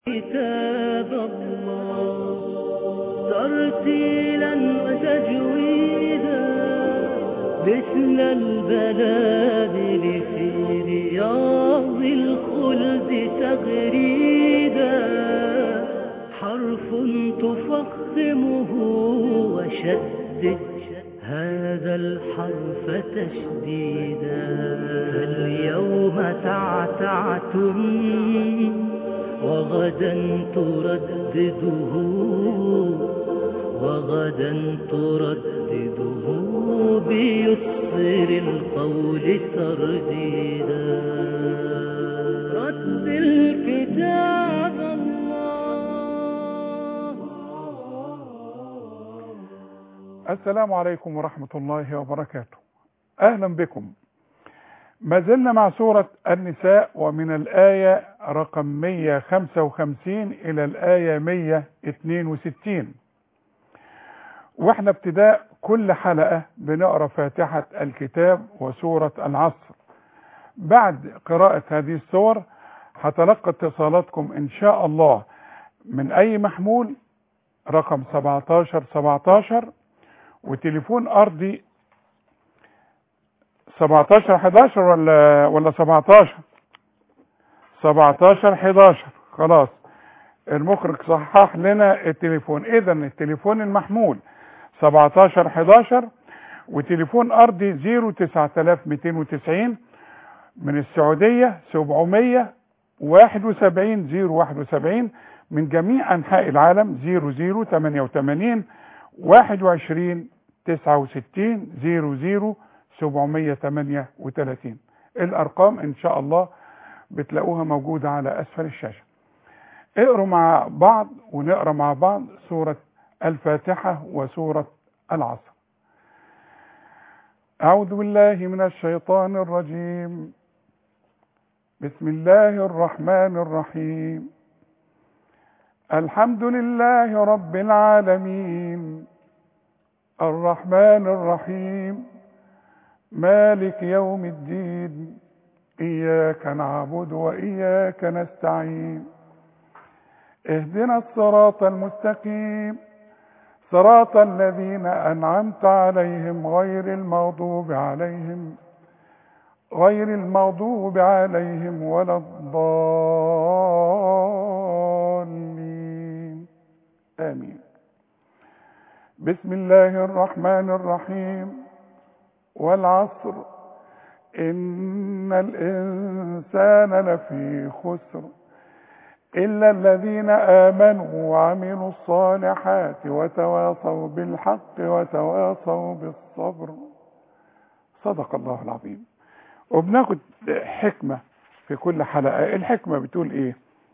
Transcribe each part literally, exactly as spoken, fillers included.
كتاب الله ترتيلا وتجويدا مثل البلادل في رياض الخلد تغريدا حرف تفخمه وشدد هذا الحرف تشديدا فاليوم تعتعتم وغدا تردده وغدا تردده بيسر القول ترديدا رد الكتاب الله. السلام عليكم ورحمة الله وبركاته. أهلا بكم. ما زلنا مع سورة النساء ومن الآية رقم مئة وخمسة وخمسين إلى الآية مئة واثنين وستين، واحنا ابتداء كل حلقة بنقرأ فاتحة الكتاب وسورة العصر. بعد قراءة هذه السور هتلقى اتصالاتكم إن شاء الله من أي محمول رقم سبعتاشر سبعتاشر وتليفون أرضي سبعتاشر حداشر ولا ولا سبعتاشر سبعتاشر حداشر. خلاص المخرج صحح لنا التليفون. اذا التليفون المحمول سبعتاشر حداشر وتليفون ارضي صفر تسعة مئتين وتسعين من السعودية سبعمية واحد وسبعين صفر واحد وسبعين من جميع انحاء العالم صفر صفر ثمانية وثمانين واحد وعشرين تسعة وستين صفر صفر سبعمية وثمانية وثلاثين. الارقام ان شاء الله بتلاقوها موجودة على اسفل الشاشة. اقروا مع بعض ونقرأ مع بعض سورة الفاتحة وسورة العصر. اعوذ بالله من الشيطان الرجيم. بسم الله الرحمن الرحيم. الحمد لله رب العالمين الرحمن الرحيم مالك يوم الدين إياك نعبد وإياك نستعين اهدنا الصراط المستقيم صراط الذين أنعمت عليهم غير المغضوب عليهم غير المغضوب عليهم ولا الضالين آمين. بسم الله الرحمن الرحيم. والعصر إن الإنسان لفي خسر إلا الذين آمنوا وعملوا الصالحات وتواصوا بالحق وتواصوا بالصبر. صدق الله العظيم. وبناخد حكمة في كل حلقة. الحكمة بتقول إيه؟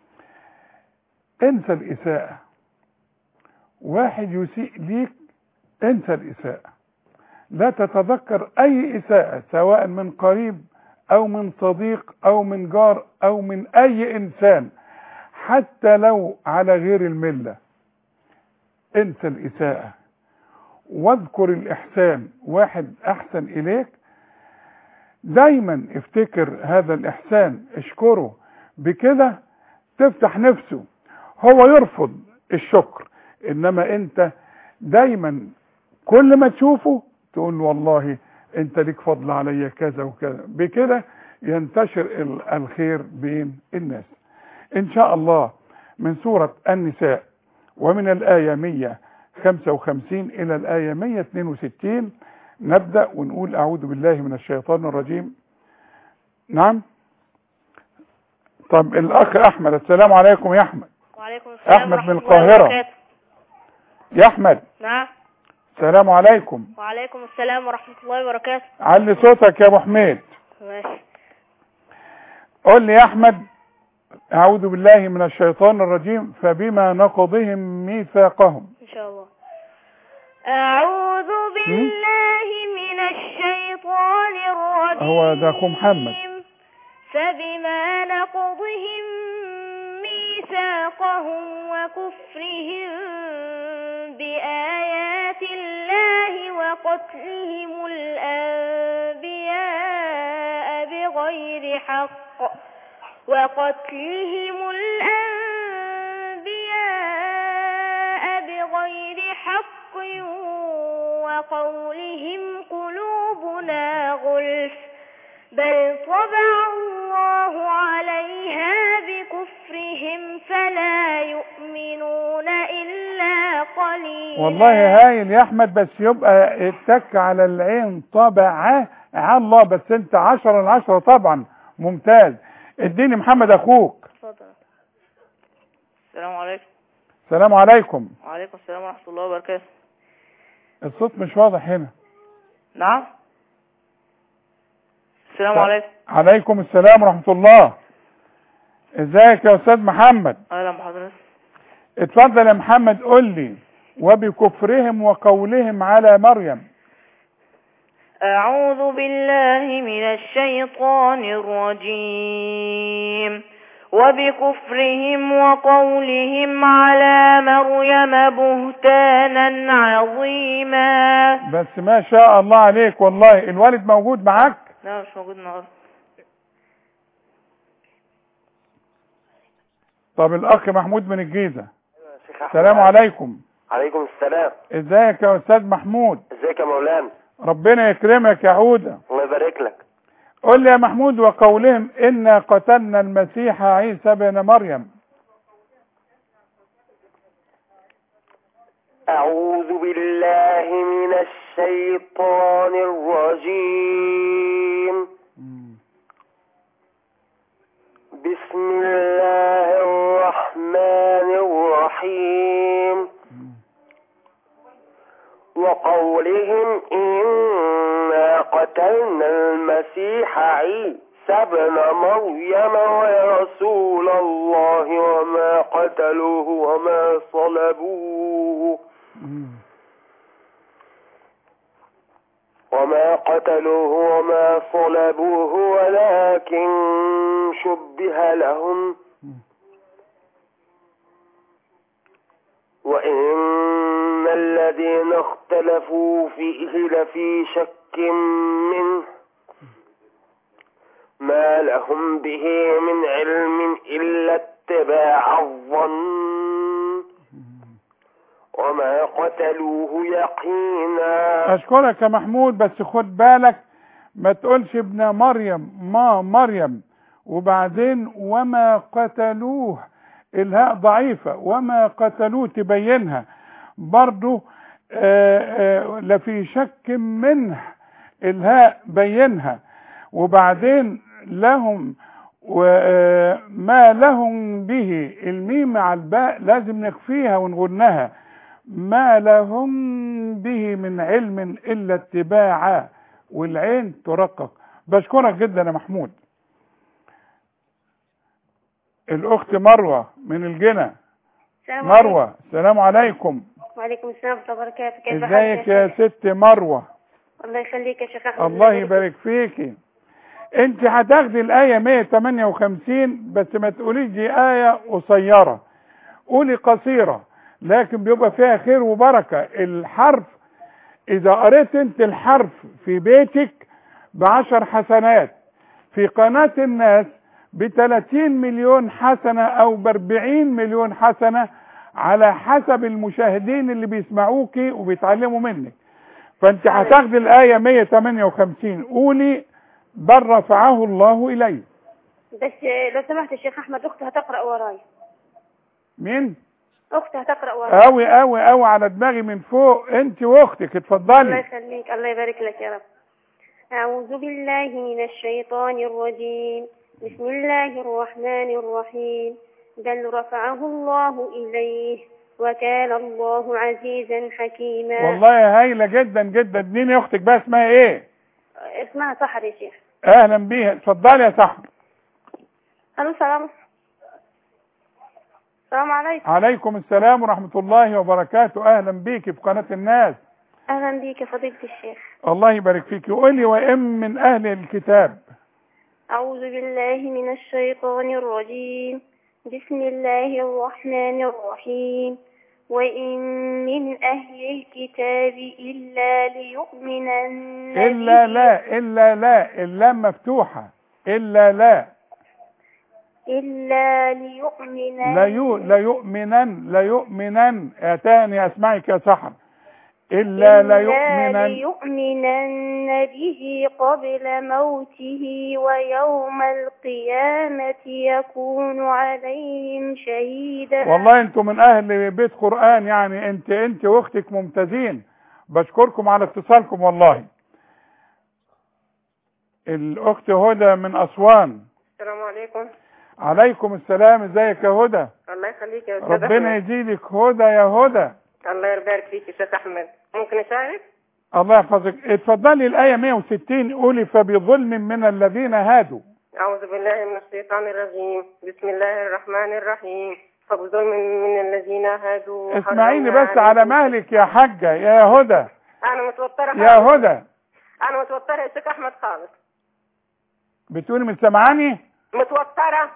انسى الإساءة. واحد يسيء ليك انسى الإساءة، لا تتذكر أي إساءة سواء من قريب أو من صديق أو من جار أو من أي إنسان حتى لو على غير الملة. انسى الإساءة واذكر الإحسان. واحد أحسن إليك دايما افتكر هذا الإحسان، اشكره، بكده تفتح نفسه. هو يرفض الشكر، إنما أنت دايما كل ما تشوفه تقول والله انت ليك فضل عليا كذا وكذا، بكده ينتشر الخير بين الناس ان شاء الله. من سورة النساء ومن الآية مئة وخمسة وخمسين إلى الآية مئة واثنين وستين نبدأ ونقول أعوذ بالله من الشيطان الرجيم. نعم. طب الأخ أحمد. السلام عليكم يا أحمد. وعليكم السلام. أحمد من القاهرة. يا أحمد. نعم. السلام عليكم. وعليكم السلام ورحمة الله وبركاته. علي صوتك يا أبو حميد. ماشي. قول لي يا أحمد. أعوذ بالله من الشيطان الرجيم. فبما نقضهم ميثاقهم. إن شاء الله. أعوذ بالله من الشيطان الرجيم. هو ده أخو محمد. فبما نقضهم ميثاقهم وكفرهم بآيات الله وقتلهم الأنبياء بغير حق وقتلهم الأنبياء وقولهم قلوبنا غلف بل طبع الله عليها بكفرهم فلا يؤمنون إلا قليلا. والله هايل يا احمد، بس يبقى اتك على العين طبع على الله، بس انت عشرة العشرة طبعا ممتاز. اديني محمد اخوك. اتفضل. السلام عليكم. السلام عليكم. وعليكم السلام ورحمة الله وبركاته. الصوت مش واضح هنا. نعم. السلام عليكم. عليكم السلام ورحمة الله. ازيك يا استاذ محمد؟ اهلا بحضرتك. اتفضل يا محمد، قول لي. وبكفرهم وقولهم على مريم. أعوذ بالله من الشيطان الرجيم. وبكفرهم وقولهم على مريم بهتانا عظيما. بس ما شاء الله عليك والله. الوالد موجود معاك؟ لا مش موجود النهارده. طب الاخ محمود من الجيزة. السلام عليكم. عليكم السلام. ازيك يا استاذ محمود؟ ازيك يا مولانا؟ ربنا يكرمك يا عودة. الله يبارك لك. قل لي يا محمود، وقولهم إنا قتلنا المسيح عيسى بن مريم. أعوذ بالله من الشيطان الرجيم. بسم الله الرحمن الرحيم. وقولهم إنا قتلنا المسيح عيسى ابن مريم ورسول الله وما قتلوه وما صلبوه وما قتلوه وما صلبوه ولكن شبه لهم وإن الذين اختلفوا فيه لفي شك منه ما لهم به من علم إلا اتباع الظن وما قتلوه يقينا. أشكرك يا محمود، بس خد بالك ما تقولش ابن مريم ما مريم وبعدين وما قتلوه، الهاء ضعيفة، وما قتلوه تبينها برضو. آآ آآ لفي شك منه، الهاء بينها، وبعدين لهم وما لهم به، الميم مع الباء لازم نخفيها ونغنها، ما لهم به من علم إلا اتباعا، والعين ترقق. بشكرك جدا يا محمود. الأخت مروة من الجنة. مروة، السلام عليكم. وعليكم السلام ورحمة الله وبركاته. كيف حالك ازيك يا ست مروة؟ الله يخليك يا شيخ أحمد. الله يبارك فيكي. انت هتاخدي الآية مية وتمانية وخمسين، بس ما تقوليش دي آية قصيرة، قولي قصيرة لكن بيبقى فيها خير وبركة. الحرف إذا قريت انت الحرف في بيتك بعشر حسنات، في قناة الناس بثلاثين مليون حسنة أو باربعين مليون حسنة على حسب المشاهدين اللي بيسمعوكي وبيتعلموا منك. فانت هتاخدي الآية مية وتمانية وخمسين، قولي بل رفعه الله إليه. بس لو سمحت يا شيخ أحمد، أختي هتقرأ وراي. مين؟ أختي هتقرأ وراي. قوي قوي قوي على دماغي من فوق، انت واختك، اتفضلي. الله يخليك، الله يبارك لك يا رب. أعوذ بالله من الشيطان الرجيم. بسم الله الرحمن الرحيم. بل رفعه الله إليه وكان الله عزيزا حكيما. والله هايلة جدا جدا. مين يا اختك بقى، اسمها ايه؟ اسمها سحر يا شيخ. اهلا بيها، اتفضلي يا سحر. الو سلام. السلام عليكم. عليكم السلام ورحمة الله وبركاته. اهلا بيكي في قناة الناس. اهلا بيك يا فضيلة الشيخ. الله يبارك فيكي. قولي وإن من اهل الكتاب. أعوذ بالله من الشيطان الرجيم. بسم الله الرحمن الرحيم. وإن من أهل الكتاب إلا ليؤمنن إلا لا إلا لا اللام مفتوحة. إلا لا إلا ليؤمنن لا يو لا يؤمنن لا يؤمنن. تاني أسمعك يا سحر. إلا إلا ليؤمنن ليؤمنن به قبل موته ويوم القيامة يكون عليهم شهيدا. والله انتم من اهل بيت قرآن، يعني انت انت واختك ممتازين، بشكركم على اتصالكم والله. الاخت هدى من اسوان. السلام عليكم. عليكم السلام، ازيك يا هدى؟ الله يخليك يا استاذ ربنا احمد. يزيدك هدى يا هدى. الله يبارك فيك يا استاذ احمد. ممكن اشارك؟ الله يحفظك. اتفضلي الآية مئة وستين، قولي فبظلم من الذين هادوا. اعوذ بالله من الشيطان الرجيم، بسم الله الرحمن الرحيم. فبظلم من الذين هادوا. اسمعيني بس على مهلك يا حاجة يا هدى. انا متوترة يا هدى. انا متوترة يا استاذ احمد خالص. بتقولي مش سامعاني؟ متوترة.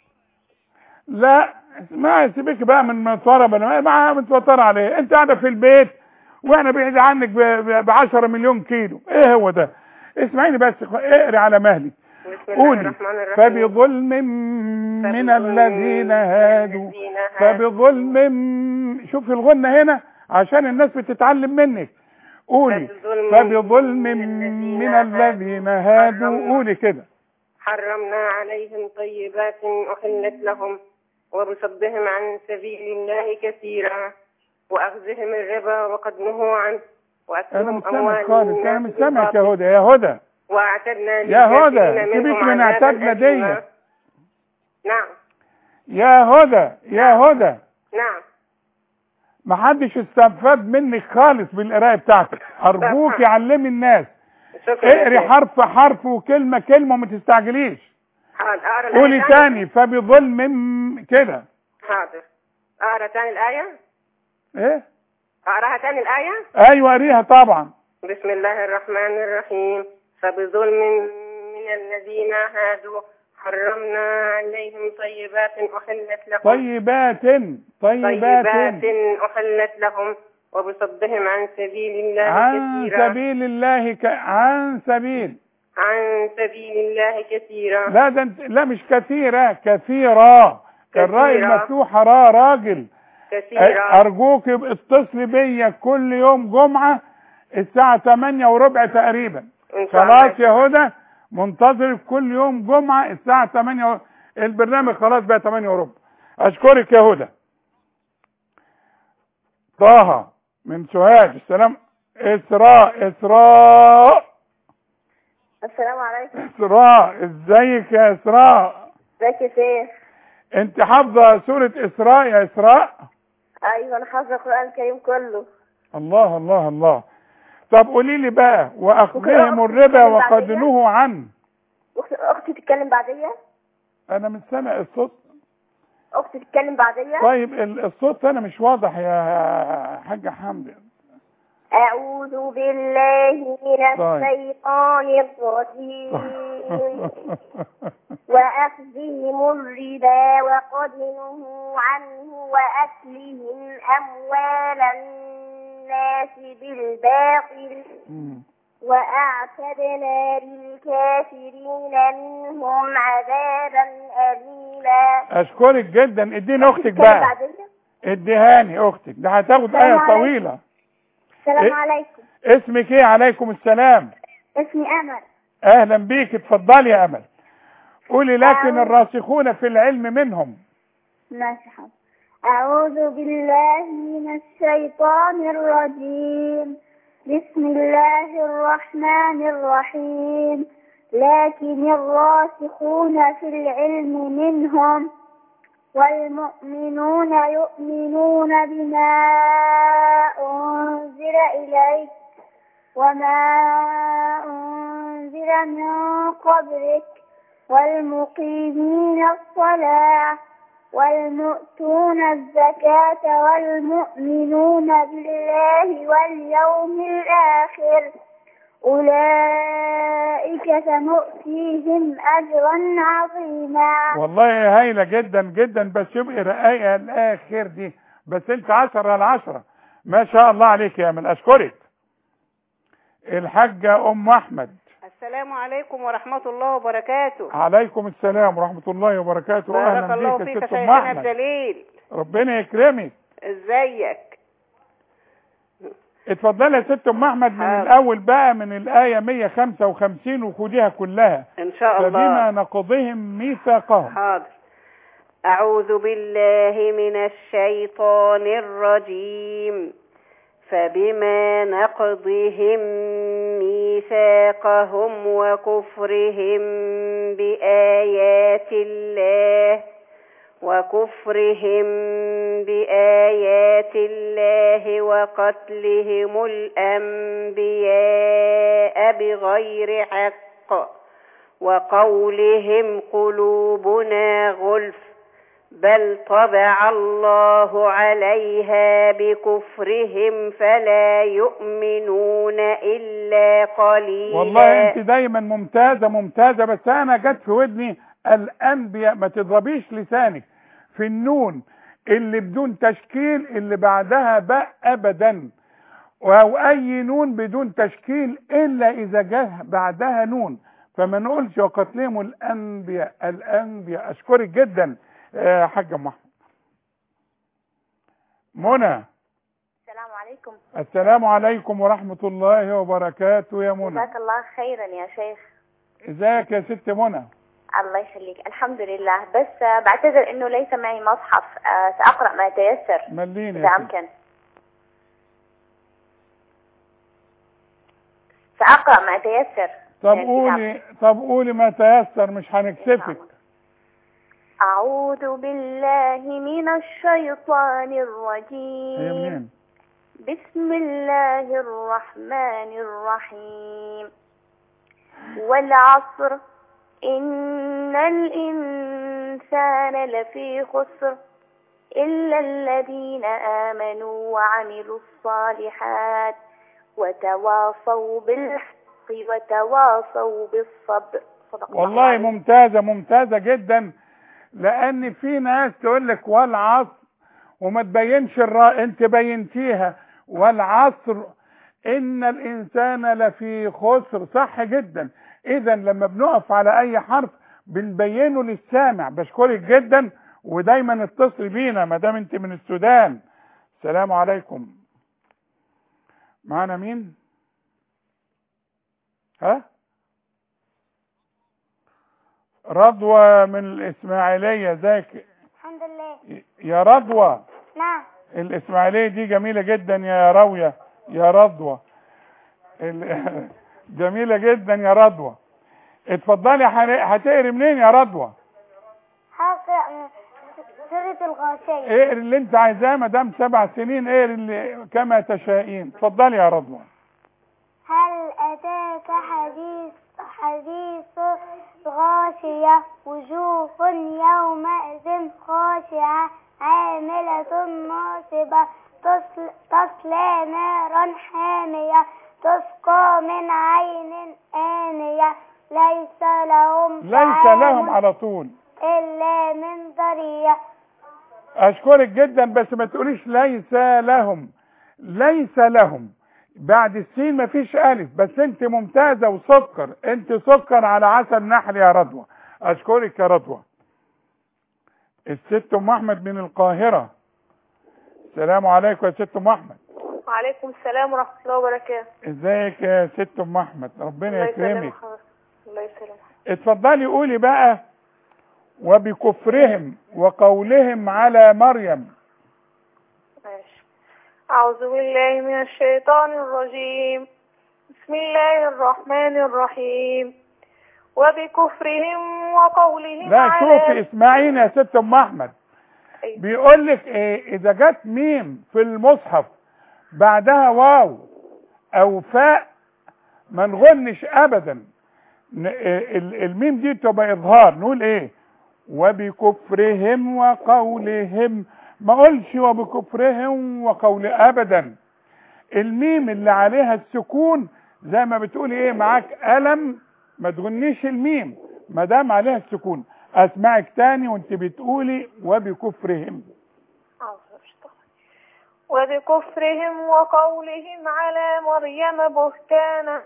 لا اسمعي، سيبك بقى من متوترة، بلا ما متوترة عليه، انت قاعدة في البيت واحنا بعيد عنك ب عشرة مليون كيلو، ايه هو ده؟ اسمعيني بس، اقري على مهلك. قولي فبظلم من الذين هادوا. فبظلم، شوفي الغنة هنا عشان الناس بتتعلم منك. قولي فبظلم من الذين هادوا. قولي كده. حرمنا عليهم طيبات أحلت لهم وبصدهم عن سبيل الله كثيرا وأخذهم الربا وقد نهوا عنه وأكلهم أموال الناس. أنا مش سامعك يا هدى يا هدى. واعتدنا يا هدى، سيبك من اعتدنا دي. نعم يا هدى يا هدى. نعم. محدش استفاد منك خالص بالقرايه بتاعتك، ارجوك علمي الناس. اقري حرف حرف وكلمه كلمه وما تستعجليش. حاضر. قولي تاني فبظلم كده. حاضر. اقرا تاني الايه؟ ايه؟ اقراها تاني الايه؟ ايوه قريها طبعا. بسم الله الرحمن الرحيم. فبظلم من الذين هادوا حرمنا عليهم طيبات أحلت لهم. طيبات طيبات طيبات أحلت لهم وبصدهم عن سبيل الله عن كثيرا. عن سبيل الله ك... عن سبيل عن سبيل الله كثيرا. لا ده انت... لا مش كثيرة، كثيرة. الراء المفتوحة را راجل. كثيرا. أرجوك اتصلي بيا كل يوم جمعة الساعة ثمانية وربع تقريبا. خلاص يا هدى، منتظرك كل يوم جمعة الساعة ثمانية و... البرنامج خلاص بقى ثمانية وربع. أشكرك يا هدى. طه من سوهاج. السلام. إسراء إسراء السلام عليكم. إسراء ازيك يا إسراء؟ ازيك يا شيخ؟ انت حافظة سورة إسراء يا إسراء؟ ايوه انا حافظة القرآن الكريم كله. الله الله الله. طب قولي لي بقى واخذهم الربا وقد نهوا عنه. اختي تتكلم بعدية؟ انا مش سامع الصوت. اختي تتكلم بعدية؟ طيب الصوت انا مش واضح يا حاجة حمدي. اعوذ بالله من الشيطان الرجيم. واخذهم الربا وقد نهوا عنه واكلهم اموال الناس بالباطل واعتدنا للكافرين منهم عذابا أليما. اشكرك جدا. اديني اختك بقى. اديهاني اختك، ده هتاخد آية طويلة. السلام إيه؟ عليكم. اسمك ايه؟ عليكم السلام. اسمي امل. اهلا بيك، اتفضلي يا امل. قولي لكن الراسخون في العلم منهم. ماشي حاضر. اعوذ بالله من الشيطان الرجيم. بسم الله الرحمن الرحيم. لكن الراسخون في العلم منهم والمؤمنون يؤمنون بما أنزل إليك وما أنزل من قبلك والمقيمين الصلاة والمؤتون الزكاة والمؤمنون بالله واليوم الآخر أولئك سنؤتيهم أجرا عظيما. والله هايلة جدا جدا، بس يبقى رقاية الآخر دي بس انت عشرة على عشرة. ما شاء الله عليك يا من. أشكرك. الحاجة أم أحمد. السلام عليكم ورحمة الله وبركاته. عليكم السلام ورحمة الله وبركاته. بارك الله فيك يا شيخنا الجليل. ربنا يكرمك. ازيك؟ اتفضلي يا ست ام احمد من حاضر. الاول بقى من الايه مية وخمسة وخمسين وخديها كلها. ان شاء الله. فبما نقضهم ميثاقهم. حاضر. أعوذ بالله من الشيطان الرجيم. فبما نقضهم ميثاقهم وكفرهم بآيات الله وكفرهم بآيات الله وقتلهم الأنبياء بغير حق وقولهم قلوبنا غلف بل طبع الله عليها بكفرهم فلا يؤمنون إلا قليلا. والله انت دايما ممتازة ممتازة، بس انا جت في ودني الانبياء. ما تضربيش لسانك في النون اللي بدون تشكيل اللي بعدها باء ابدا، او اي نون بدون تشكيل الا اذا جه بعدها نون. فما نقولش وقتلهم الانبياء. الانبياء. اشكرك جدا يا حاجة ام احمد. منى. السلام عليكم. السلام عليكم ورحمة الله وبركاته يا منى. جزاك الله خيرا يا شيخ. ازيك يا ست منى؟ الله يخليك. الحمد لله، بس بعتذر انه ليس معي مصحف، سأقرأ ما يتيسر مليني اذا امكن. سأقرأ ما يتيسر. طب قولي طب قولي ما تيسر، مش هنكسفك. أعوذ بالله من الشيطان الرجيم. بسم الله الرحمن الرحيم. والعصر إن الإنسان لفي خسر إلا الذين آمنوا وعملوا الصالحات وتواصوا بالحق وتواصوا بالصبر. صدق الله. والله ممتازة ممتازة جدا، لأن في ناس تقول لك والعصر وما تبينش الراء، انت بينتيها. والعصر إن الإنسان لفي خسر. صح جدا. إذا لما بنقف على أي حرف بنبينه للسامع. بشكرك جدا، ودايما اتصل بينا ما دام انت من السودان. السلام عليكم. معنا مين؟ ها؟ رضوى من الإسماعيلية. ازيك؟ الحمد لله. يا رضوى. نعم. الإسماعيلية دي جميلة جدا يا راوية يا رضوى. جميلة جدا يا رضوى. اتفضلي. هتقري منين يا رضوى؟ هقرأ من سورة الغاشية. اقري اللي انت عايزاه ما دام سبع سنين. اقري اللي كما تشائين. اتفضلي يا رضوى. هل أتاك حديث حديث الغاشية وجوه يومئذ خاشعة عاملة ناصبة تصلى نارا حامية تسقى من عين آنية ليس لهم ليس لهم على طول إلا من ضريع. أشكرك جدا، بس ما تقوليش ليس لهم. ليس لهم بعد السين مفيش ألف. بس أنت ممتازة وسكر. أنت سكر على عسل نحل يا رضوى. أشكرك يا رضوى. الست أم أحمد من القاهرة. السلام عليكم يا ست أم أحمد. وعليكم السلام ورحمة الله وبركاته. ازيك يا ست أم أحمد؟ ربنا يكرمك. الله يسلمك. اتفضلي قولي بقى. وبكفرهم وقولهم على مريم. ماشي. أعوذ بالله من الشيطان الرجيم. بسم الله الرحمن الرحيم. وبكفرهم وقولهم لا على شوفي اسمعيني يا ست أم أحمد. أيوة. بيقول لك ايه؟ إذا جت ميم في المصحف بعدها واو أو فاء ما نغنش أبدا. الميم دي تبقى إظهار. نقول ايه؟ وبكفرهم وقولهم. ما قولش وبكفرهم وقول ابدا. الميم اللي عليها السكون زي ما بتقولي ايه معاك ألم ما تغنيش الميم ما دام عليها السكون. اسمعك تاني وانت بتقولي وبكفرهم. وبكفرهم وقولهم على مريم بهتانا.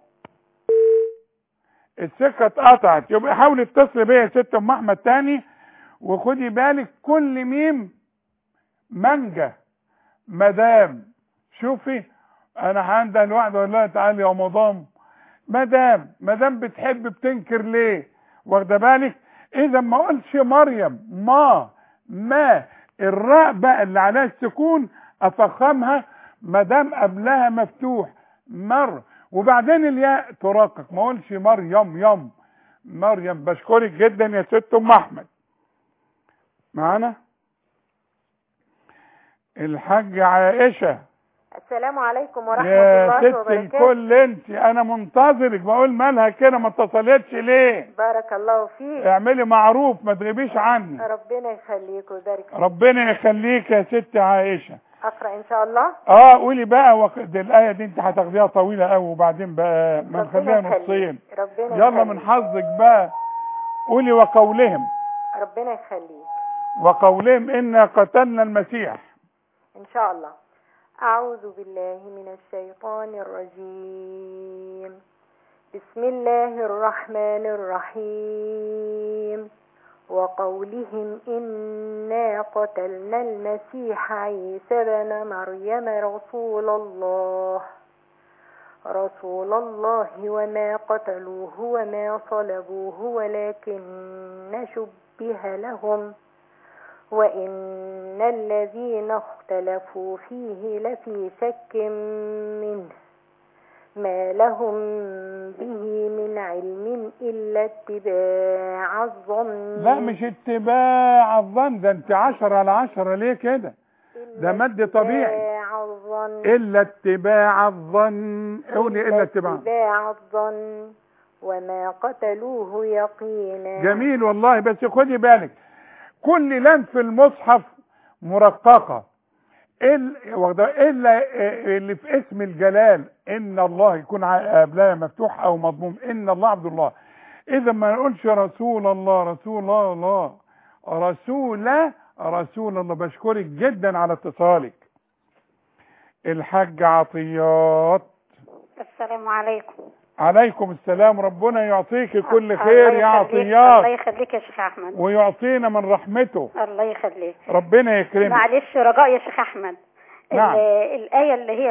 السكه اتقطعت. يبقى حاولي اتصلي بيا يا ست ام احمد تاني، وخدي بالك كل ميم منجة مدام. شوفي انا هنده الواحد اقول لها تعالي يا مدام، مدام مدام بتحب بتنكر ليه؟ واخده بالك؟ اذا ما اقولش مريم ما ما الراء بقى اللي عليها السكون افخمها ما دام قبلها مفتوح مر، وبعدين الياء ترقق، ما اقولش مريم يم مريم. بشكرك جدا يا ست ام احمد. معانا الحاج عائشه. السلام عليكم ورحمه يا الله ست وبركاته. الكل انت، انا منتظرك. بقول مالها كده ما اتصلتش ليه؟ بارك الله فيك. اعملي معروف ما تغيبيش عني. ربنا يخليك ويبارك فيك. ربنا يخليك يا ست عائشه. اقرا ان شاء الله. اه قولي بقى وق... دي الايه دي انت هتاخديها طويله قوي وبعدين بقى ما نخليها نصين. ربنا يلا يخليك. من حظك بقى. قولي وقولهم. ربنا يخليك. وقولهم انا قتلنا المسيح. ان شاء الله. اعوذ بالله من الشيطان الرجيم. بسم الله الرحمن الرحيم. وقولهم إنا قتلنا المسيح عيسى بن مريم رسول الله رسول الله وما قتلوه وما صلبوه ولكن شبه لهم وإن الذين اختلفوا فيه لفي شك منه ما لهم به من علم إلا اتباع الظن. لا مش اتباع الظن، ده انت عشرة على عشرة ليه كده؟ ده مد طبيعي. الظن. إلا اتباع الظن. قولي إلا اتباع اتباع الظن وما قتلوه يقينا. جميل والله، بس خدي بالك كل لام في المصحف مرققة الا الا اللي في اسم الجلال ان الله يكون قبلها مفتوح او مضموم ان الله عبد الله. اذا ما نقولش رسول الله رسول الله رسول رسول الله. بشكرك جدا على اتصالك. الحاج عطيات. السلام عليكم. عليكم السلام. ربنا يعطيك كل خير يا عطيات. الله يخليك يا شيخ احمد. ويعطينا من رحمته. الله يخليك. ربنا يكرمك. معلش رجاء يا شيخ احمد. نعم. الآية اللي هي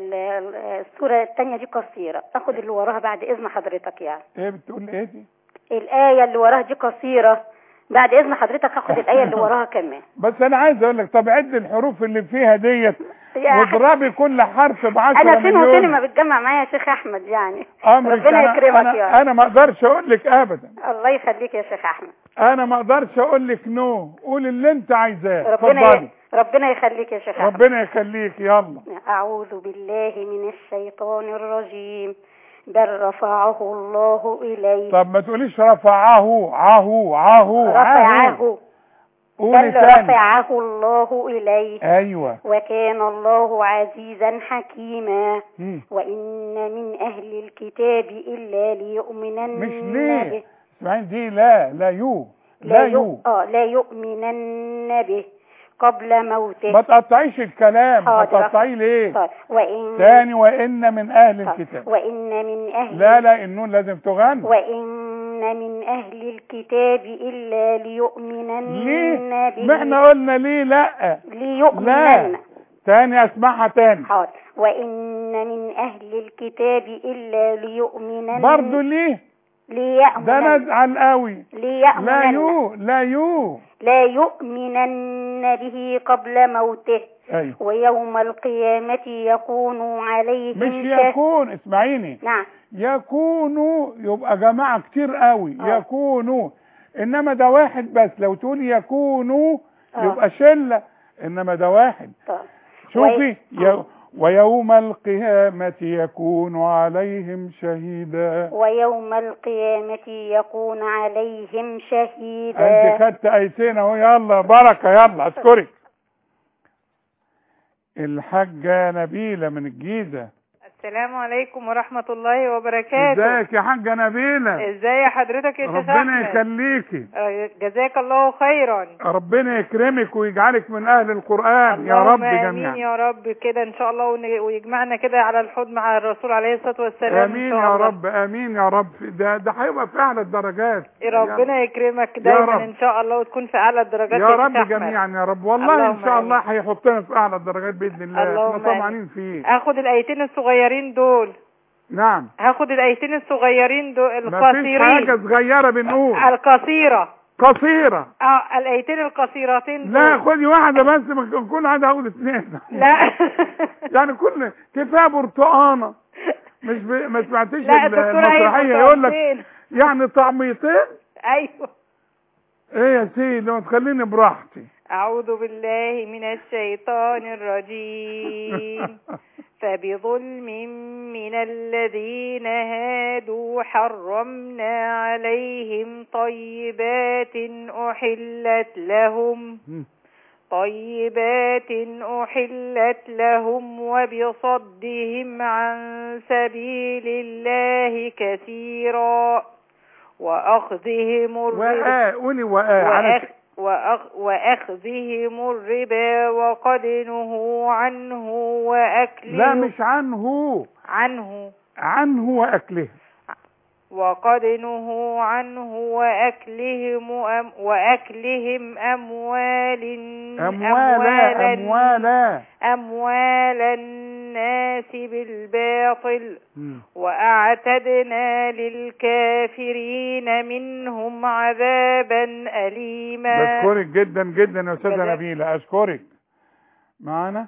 السورة الثانية دي قصيرة، اخد اللي وراها بعد اذن حضرتك يعني. ايه بتقول ايه دي؟ الآية اللي وراها دي قصيرة، بعد اذن حضرتك هاخد الآية اللي وراها كمان. بس انا عايز اقول لك طب عد الحروف اللي فيها ديت واضربي كل حرف بعشرة انا فين مليون. وفين ما بتجمع معايا يا شيخ احمد يعني. ربنا يكرمك يا انا ما اقدرش اقول لك ابدا. الله يخليك يا شيخ احمد. انا ما اقدرش اقول لك نو، قول اللي انت عايزاه. ربنا ي... ربنا يخليك يا شيخ احمد. ربنا يخليك. يلا. اعوذ بالله من الشيطان الرجيم. بل رفعه الله اليه. طب ما تقوليش رفعه عهو عهو رفعه. قولي بل تاني. رفعه الله إليه. أيوة. وكان الله عزيزا حكيما. م. وإن من أهل الكتاب إلا ليؤمنن مش ليه اسمعين دي لا لا يو لا, لا يو اه لا يؤمنن به قبل موته. ما تقطعيش الكلام. هتقطعيه ليه؟ طيب. وإن ثاني وإن من أهل الكتاب. وإن من أهل لا لا النون لازم تغنى. وإن من أهل الكتاب إلا ليؤمنن ليه؟ به. ما احنا قلنا ليه لا ليؤمنن. لا تاني اسمعها تاني. حاضر. وإن من أهل الكتاب إلا ليؤمنن. برضو ليه؟ ليؤمنن. ده نزعل قوي. ليؤمنن. لا يو لا يو لا يؤمنن به قبل موته. أيوه. ويوم القيامة يكون عليهم مش يكون اسمعيني. نعم. يكون يبقى جماعة كتير قوي. أوه. يكون انما ده واحد بس. لو تقول يكون يبقى شلة انما ده واحد. طيب. شوفي وي... ويوم القيامة يكون عليهم شهيدا. ويوم القيامة يكون عليهم شهيدا. انت خدت ايتين اهو. يلا بركة. يلا اشكرك. الحاجة نبيلة من الجيزة. السلام عليكم ورحمة الله وبركاته. ازيك يا حاجة نبيلة؟ ازاي حضرتك يا شيخ احمد؟ ربنا يخليكي. جزاك الله خيرا. ربنا يكرمك ويجعلك من اهل القرآن يا رب جميعا. امين يا رب كده ان شاء الله، ويجمعنا كده على الحوض مع الرسول عليه الصلاة والسلام. امين إن شاء يا الله. رب امين يا رب. ده ده هيبقى في اعلى الدرجات. ربنا يكرمك دايما ان شاء الله وتكون في اعلى الدرجات يا رب جميعا يا رب. والله ان شاء الله هيحطنا في اعلى الدرجات باذن الله. احنا طمعانين فيه. هاخد الايتين الصغيرين دول. نعم هاخد الايتين الصغيرين دول القصيرين. مفيش حاجة صغيرة بنقول. القصيرة قصيرة. اه الايتين القصيرتين دول. لا خدي واحدة بس، كل واحدة هاخد اثنين. لا يعني كل كفاية برتقانة. مش ب... ما سمعتيش لا المسرحية يقول لك يعني طعميتين. ايوه. ايه يا سيدي لما تخليني براحتي. أعوذ بالله من الشيطان الرجيم. فبظلم من الذين هادوا حرمنا عليهم طيبات أحلت لهم طيبات أحلت لهم وبصدهم عن سبيل الله كثيرا وأخذهم الربا قولي وآ وأخ وأخذهم الربا وقد نهوا عنه وأكله. لا مش عنه عنه عنه وأكله. وقد نهوا عنه وأكلهم أم وأكلهم أموال أموالا أموالا أموال الناس بالباطل وأعتدنا للكافرين منهم عذابا أليما. أشكرك جدا جدا يا أستاذة نبيلة، أشكرك. معانا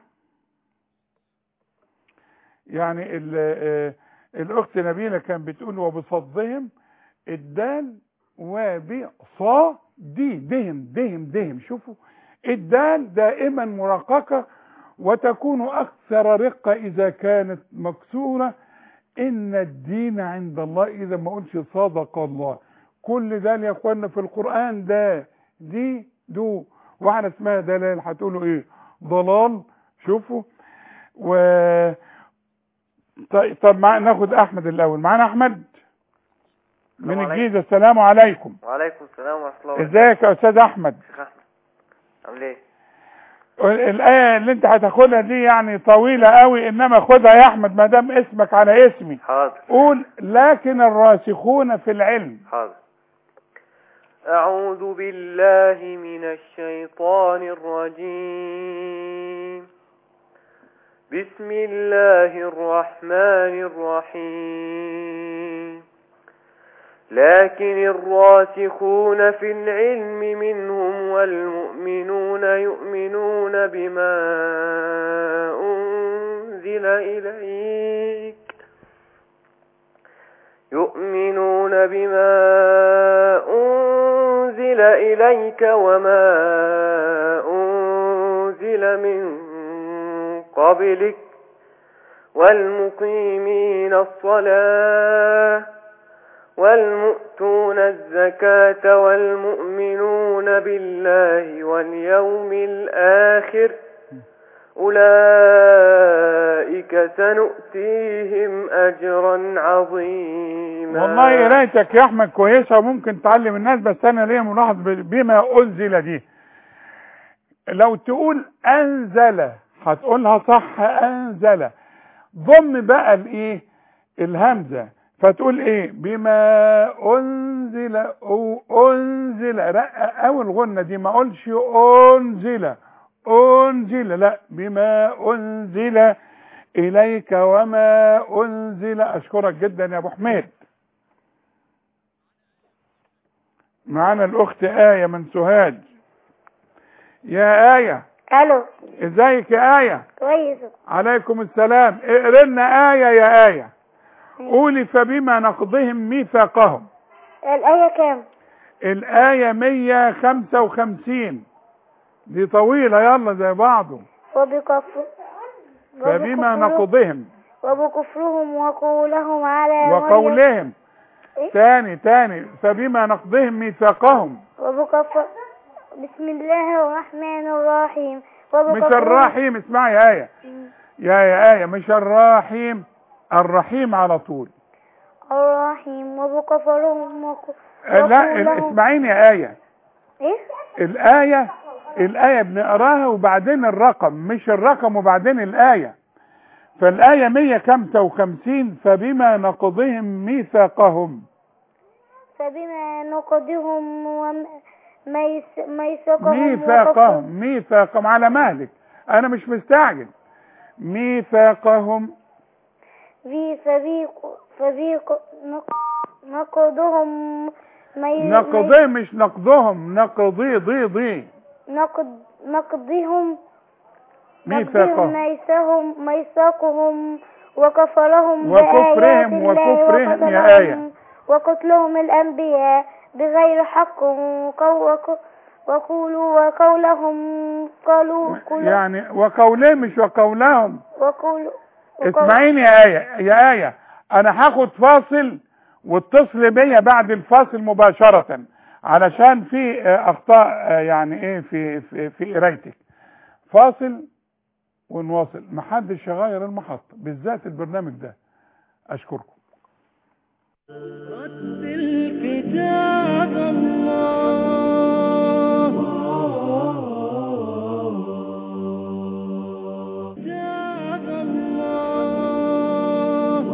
يعني ال الأخت نبيلة كان بتقول وبصدهم الدال وبصا دي دهم دهم دهم. شوفوا الدال دائما مرققة وتكون أكثر رقة إذا كانت مكسورة. إن الدين عند الله، إذا ما قلش صدق الله. كل دال يا أخوانا في القرآن ده دي دو واحدة اسمها دلال هتقولوا إيه؟ ضلال. شوفوا و طيب طب مع... ناخد احمد الاول. معانا احمد من الجيزه. السلام عليكم. وعليكم السلام ورحمه الله وبركاته. ازيك يا استاذ احمد؟ شيخ احمد عامل ايه؟ الايه اللي انت هتاخدها دي يعني طويله قوي، انما خدها يا احمد ما دام اسمك على اسمي. حاضر. قول لكن الراسخون في العلم. حاضر. اعوذ بالله من الشيطان الرجيم. بسم الله الرحمن الرحيم. لكن الراسخون في العلم منهم والمؤمنون يؤمنون بما أنزل إليك يؤمنون بما أنزل إليك وما أنزل من قبلك والمقيمين الصلاة والمؤتون الزكاة والمؤمنون بالله واليوم الآخر أولئك سنؤتيهم أجرا عظيما. والله يا ريتك يا أحمد كويسة وممكن تعلم الناس، بس أنا ليه ملاحظ بما أنزل دي. لو تقول أنزل هتقولها صح أنزل. ضم بقى الايه الهمزة فتقول ايه بما أنزل أو أنزل. رقق أول غنة دي ما قولش أنزل أنزل، لا بما أنزل إليك وما أنزل. أشكرك جدا يا أبو حميد. معانا الأخت آية من سوهاج. يا آية. الو ازيك يا آية؟ كويسة. عليكم السلام. اقرا لنا آية يا آية. قولي فبما نقضهم ميثاقهم. الآية كام؟ الآية مية وخمسة وخمسين. دي طويلة يلا زي بعضه. وبكفر فبما نقضهم وبكفرهم وقولهم على وقولهم إيه؟ تاني تاني فبما نقضهم ميثاقهم. وبكفر بسم الله الرحمن الرحيم. مش الرحيم. اسمعي يا آية. يا يا آية مش الرحيم. الرحيم على طول. الرحيم وبكفرهم وك... لا اسمعيني يا آية. ايه الآية الآية بنقراها وبعدين الرقم، مش الرقم وبعدين الآية. فالآية مية خمسة وخمسين فبما نقضهم ميثاقهم فبما نقضهم وميثاقهم ميثاقهم ميثاقهم على مهلك، أنا مش مستعجل. ميثاقهم في فبيق فبيق نقضهم مي... نقضهم مش نقضهم نقضي ضي ضي نقض نقضهم ميثاقهم ميثاقهم ميثاقهم وكفرهم وكفرهم وكفرهم يا آية وقتلهم الأنبياء بغير حق وقولوا وقولهم قالوا يعني وقولهم مش وقولهم وقولوا اسمعيني يا آية يا آية أنا هاخد فاصل واتصل بيا بعد الفاصل مباشرة علشان في أخطاء يعني إيه في في في قرايتك. فاصل ونواصل، محدش يغير المحطة بالذات البرنامج ده. أشكركم. رتل كتاب الله كتاب الله.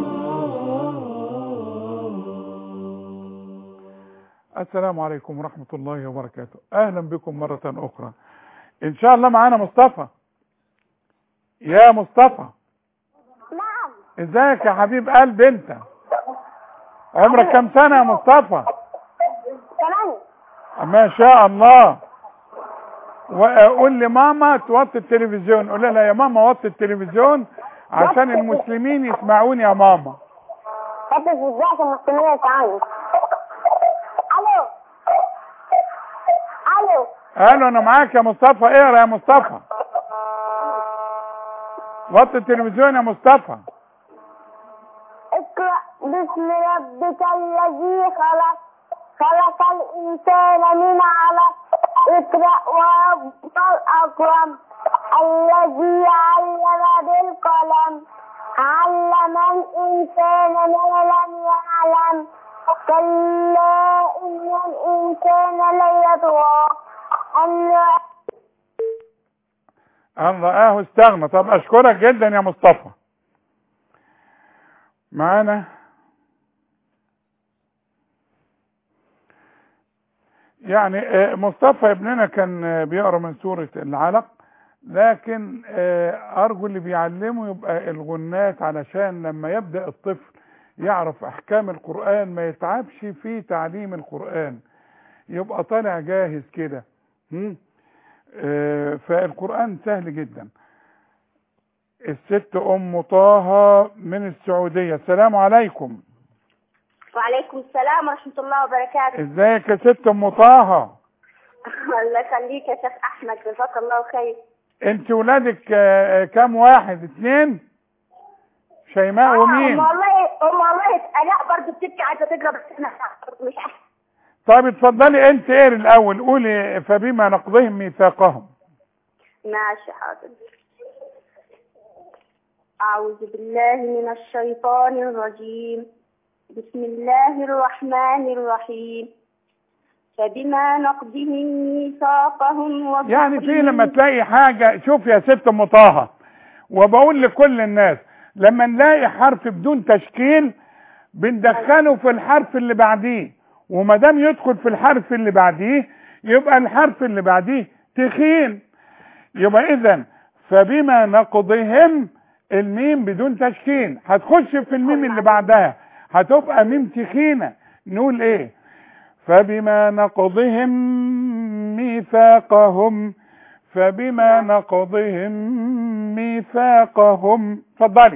السلام عليكم ورحمة الله وبركاته. أهلا بكم مرة أخرى. إن شاء الله معانا مصطفى. يا مصطفى نعم. ازيك يا حبيب قلب انت؟ عمرك كم سنة يا مصطفى؟ ثمانية. ما شاء الله. وقول لي ماما توطي التلفزيون، قول لها يا ماما وطي التلفزيون عشان المسلمين يسمعوني يا ماما. انت ازاي عشان المسلمين يسمعوني؟ الو الو الو انا معاك يا مصطفى. اقرا يا مصطفى، وطي التلفزيون يا مصطفى. اقرأ باسم ربك الذي خلق خلق الإنسان من علق اقرأ وربك الأكرم الذي علم بالقلم علم الإنسان ما لم يعلم كلا إن الإنسان ليطغى أن أن رآه استغنى. طب أشكرك جدا يا مصطفى. معانا يعني مصطفى ابننا كان بيقرأ من سورة العلق، لكن أرجو اللي بيعلمه يبقى الغنات علشان لما يبدأ الطفل يعرف أحكام القرآن ما يتعبش في تعليم القرآن، يبقى طالع جاهز كده. فالقرآن سهل جدا. الست أم طه من السعودية. السلام عليكم. وعليكم السلام ورحمة الله وبركاته. ازيك يا ست أم طه؟ الله يخليك يا شيخ أحمد، جزاك الله خير. انت ولادك كام واحد؟ اتنين؟ شيماء ومين؟ ام والله ام والله الاء برضه بتبكي عايزة تقرا بس انا مش عارفة. طيب اتفضلي انت اقري الاول، قولي فبما نقضهم ميثاقهم. ماشي حاضر. اعوذ بالله من الشيطان الرجيم. بسم الله الرحمن الرحيم. فبما نقضهم ميثاقهم يعني في لما تلاقي حاجة، شوف يا ست ام طه وبقول لكل الناس، لما نلاقي حرف بدون تشكيل بندخله في الحرف اللي بعديه، وما دام يدخل في الحرف اللي بعديه يبقى الحرف اللي بعديه تخين. يبقى اذا فبما نقضهم الميم بدون تشكيل هتخش في الميم اللي بعدها هتبقى ميم تخينة. نقول ايه؟ فبما نقضهم ميثاقهم فبما نقضهم ميثاقهم. اتفضلي.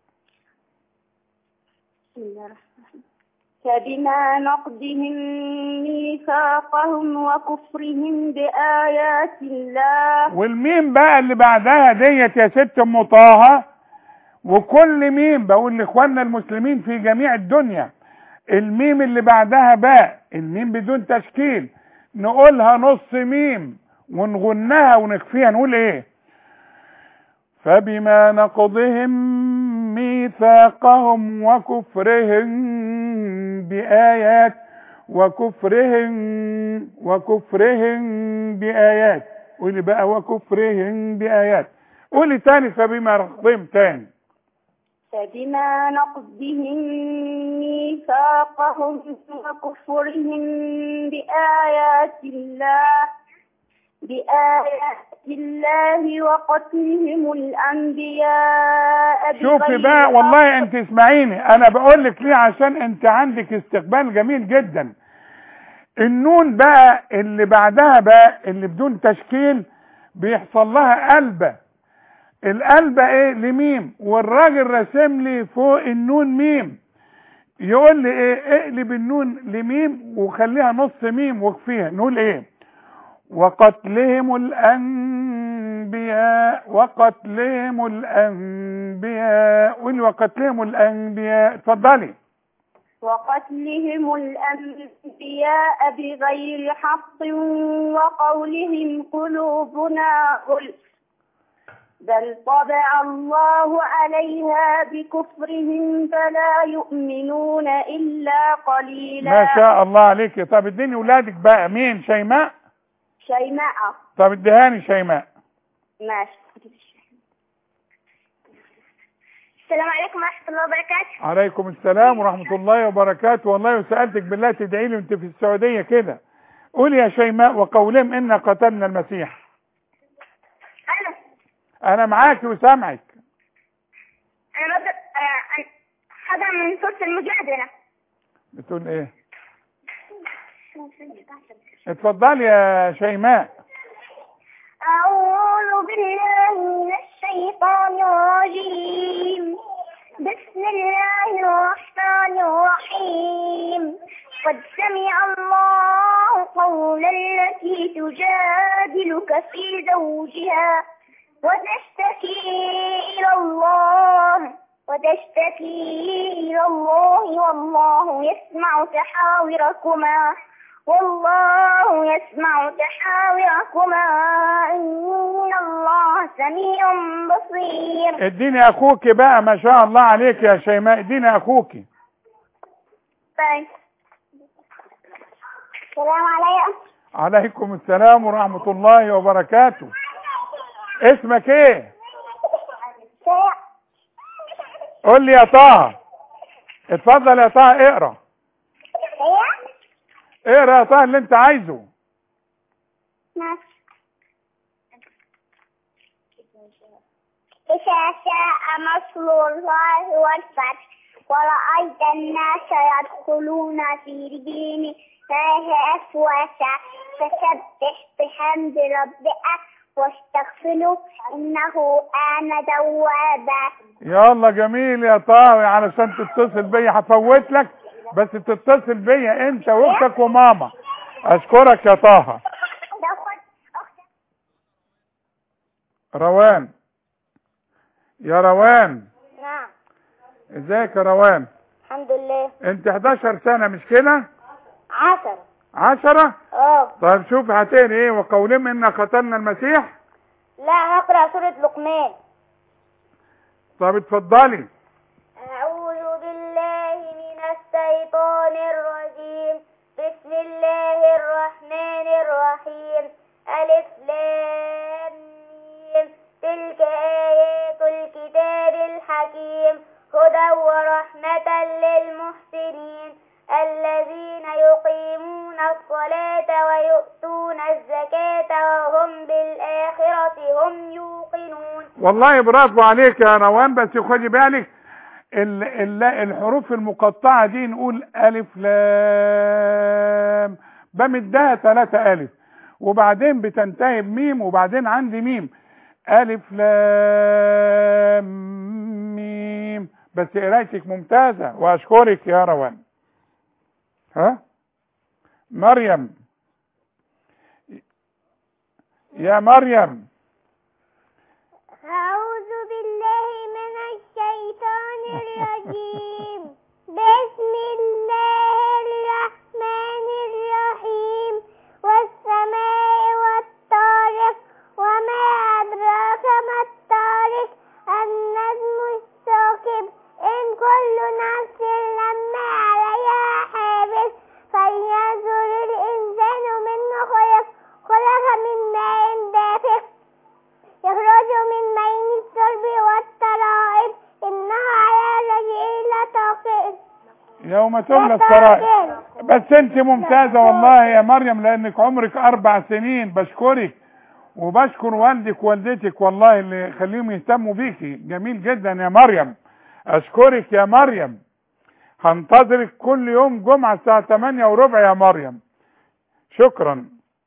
فبما نقضهم ميثاقهم وكفرهم بآيات الله. والميم بقى اللي بعدها ديت يا ست ام طه، وكل ميم بقول لاخواننا المسلمين في جميع الدنيا، الميم اللي بعدها باء، الميم بدون تشكيل، نقولها نص ميم ونغنها ونخفيها. نقول ايه؟ فبما نقضهم ميثاقهم وكفرهم بآيات وكفرهم وكفرهم بآيات. قولي بقى وكفرهم بآيات. قولي تاني فبما نقضهم تاني. فبما نقضهم ميثاقهم وكفرهم بآيات الله بآيات الله وقتلهم الأنبياء. شوفي بقى والله انت اسمعيني، انا بقول لك ليه؟ عشان انت عندك استقبال جميل جدا. النون بقى اللي بعدها بقى اللي بدون تشكيل بيحصل لها قلبة. القلبة ايه؟ لميم، والراجل راسم لي فوق النون ميم، يقول لي ايه؟ اقلب النون لميم وخليها نص ميم واخفيها. نقول ايه؟ وقتلهم الأنبياء وقتلهم الأنبياء. قولي وقتلهم الأنبياء. اتفضلي. وقتلهم الأنبياء بغير حق وقولهم قلوبنا غلف بل طبع الله عليها بكفرهم فلا يؤمنون إلا قليلا. ما شاء الله عليك. طب اديني ولادك بقى. مين؟ شيماء؟ شيماء. طب اديهاني شيماء. ماشي. السلام عليكم ورحمة الله وبركاته. عليكم السلام ورحمة الله وبركاته. والله وسألتك بالله تدعي لي وانت في السعودية كده. قولي يا شيماء وقولهم إنا قتلنا المسيح. أنا أنا معاكي وسامعك. أنا ببدأ هذا من سورة المجادلة. بتقول إيه؟ اتفضلي يا شيماء. أعوذ بالله من الشيطان الرجيم. بسم الله الرحمن الرحيم. قد سمع الله قول التي تجادلك في زوجها وتشتكي إلى الله وتشتكي إلى الله والله يسمع تحاوركما والله يسمع تحاوركما إن الله سميع بصير. اديني اخوك بقى. ما شاء الله عليك يا شيماء. اديني اخوك. طيب. السلام عليكم. عليكم السلام ورحمة الله وبركاته. اسمك ايه؟ قول لي يا طه. اتفضل يا طه اقرا. اقرا يا طه اللي انت عايزه. ماشي. إذا شاء نصر الله والفتح ورأيت الناس يدخلون في دين الله أفواجا فسبح بحمد ربك واستغفره إنه كان توابا. يلا جميل يا طه. علشان تتصل بيا هفوت لك، بس تتصل بيا انت واختك وماما. اشكرك يا طه. روان. يا روان. نعم. ازيك يا روان؟ الحمد لله. انت حداشر سنة مش كده؟ عشرة. عشرة؟ اه. طيب شوف هتقري ايه؟ وقولهم إنا قتلنا المسيح. لا هقرأ سورة لقمان. طب اتفضلي. أعوذ بالله من الشيطان الرجيم. بسم الله الرحمن الرحيم. ألف لام ميم. تلك آيات الكتاب الحكيم هدى ورحمة للمحسنين الذين يقيمون الصلاة ويؤتون الزكاة وهم بالآخرة هم يوقنون. والله برافو عليك يا روان. بس خدي بالك ال ال الحروف المقطعة دي نقول ألف لام بمدها ثلاثة ألف وبعدين بتنتهي بميم وبعدين عندي ميم. ألف لام ميم. بس قرايتك ممتازة وأشكرك يا روان. ها مريم. يا مريم. أعوذ بالله من الشيطان الرجيم. بسم الله الرحمن الرحيم. والسماء والطارق وما أدراك ما الطارق النجم الثاقب يوم تملى السرائر. بس انت ممتازة والله يا مريم، لانك عمرك اربع سنين. بشكرك وبشكر والدك ووالدتك والله اللي خليهم يهتموا بيكي. جميل جدا يا مريم، اشكرك يا مريم. هنتظرك كل يوم جمعة الساعة تمانية وربع يا مريم. شكرا.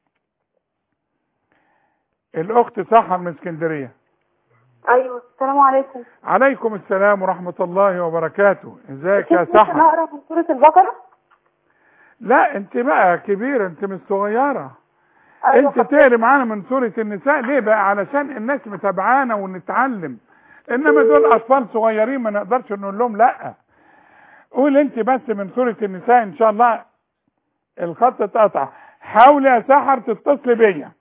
الاخت سحر من اسكندرية. ايوه السلام عليكم. عليكم السلام ورحمة الله وبركاته. ازيك يا سحر؟ انا اقرا من سورة البقرة. لا انت بقى كبيرة، انت مش صغيرة. أيوة انت تقري معانا من سورة النساء ليه بقى؟ علشان الناس متابعانا ونتعلم، انما دول اطفال صغيرين ما نقدرش نقول لهم لا. قول انت بس من سورة النساء ان شاء الله. الخط اتقطع. حاولي يا سحر تتصلي بيا.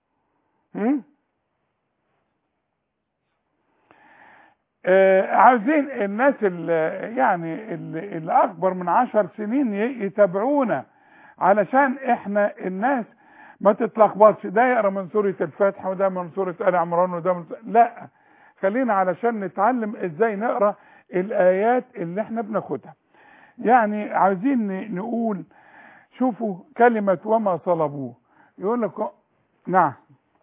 آه عاوزين الناس اللي يعني اللي, اللي اكبر من عشر سنين يتابعونا، علشان احنا الناس ما تتلخبطش، ده يقرا من سورة الفاتحة وده من سورة آل عمران وده من سورة... لا، خلينا علشان نتعلم ازاي نقرا الايات اللي احنا بناخدها. يعني عاوزين نقول شوفوا كلمة وما صلبوه، يقول لك نعم.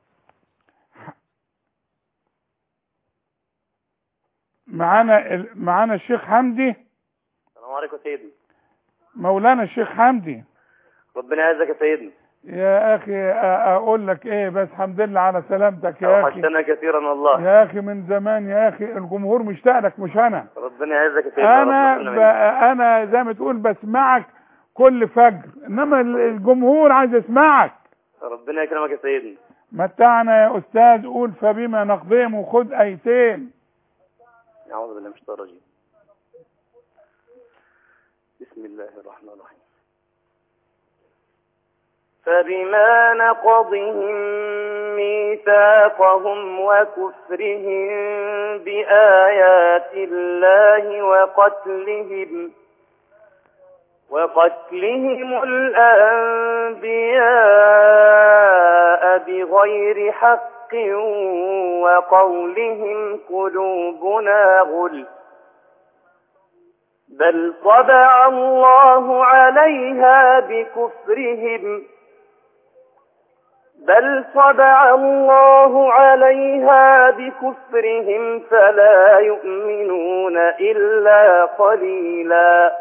معانا معانا الشيخ حمدي. السلام عليكم سيدنا. مولانا الشيخ حمدي. ربنا يعزك يا سيدنا. يا اخي اقول لك ايه، بس الحمد لله على سلامتك يا اخي. وحشتنا كثيرا والله يا اخي من زمان يا اخي. الجمهور مشتاق لك مش انا. ربنا يعزك يا سيدنا. انا ب... انا زي ما تقول بسمعك كل فجر، انما الجمهور عايز يسمعك. ربنا يكرمك يا سيدنا. متعنا يا استاذ. قول فبما نقضيهم وخد ايتين. أعوذ بالله من الشيطان الرجيم. بسم الله الرحمن الرحيم. فبما نقضهم ميثاقهم وكفرهم بآيات الله وقتلهم وقتلهم الأنبياء بغير حق وقولهم قلوبنا غلف بل طبع الله عليها بكفرهم بل طبع الله عليها بكفرهم فلا يؤمنون إلا قليلا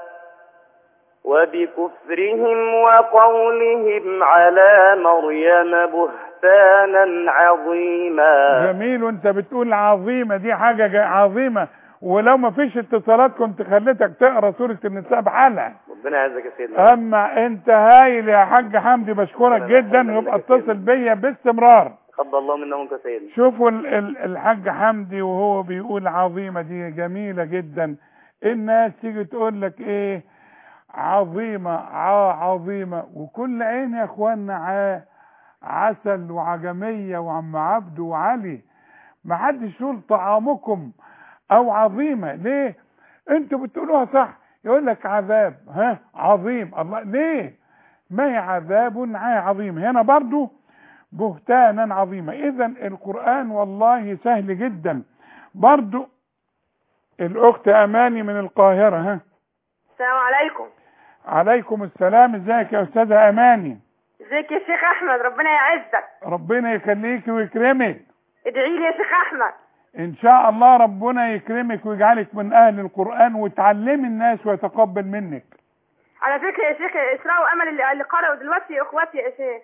وبكفرهم وقولهم على مريم بهتانا عظيما. جميل. وانت بتقول عظيمة، دي حاجة عظيمة، ولو ما فيش اتصالات كنت خليتك تقرا سورة النساء بحالها. ربنا يعزك يا سيدنا. اما انت هايل يا حاج حمدي، بشكرك جدا، ويبقى اتصل بيا باستمرار. تقبل الله منا ومنك يا سيدنا. شوفوا الحاج حمدي وهو بيقول عظيمة، دي جميلة جدا. الناس تيجي تقول لك ايه عظيمة عظيمة، وكل عين يا اخوانا عسل وعجمية وعم عبد وعلي، ما حدش يقول طعامكم او عظيمة. ليه انتوا بتقولوها صح؟ يقول لك عذاب ها عظيم. الله ليه؟ ما هي عذاب عظيم هنا برضو بهتانا عظيمة. اذا القرآن والله سهل جدا. برضو الاخت اماني من القاهرة. ها السلام عليكم. عليكم السلام. ازيك يا استاذة اماني؟ ازيك يا شيخ احمد؟ ربنا يعزك. ربنا يخليك ويكرمك. ادعي لي يا شيخ احمد. ان شاء الله ربنا يكرمك ويجعلك من اهل القرآن وتعلمي الناس ويتقبل منك. على فكرة يا شيخ اسراء وامل اللي, اللي قرأوا دلوقتي يا اخواتي يا شيخ.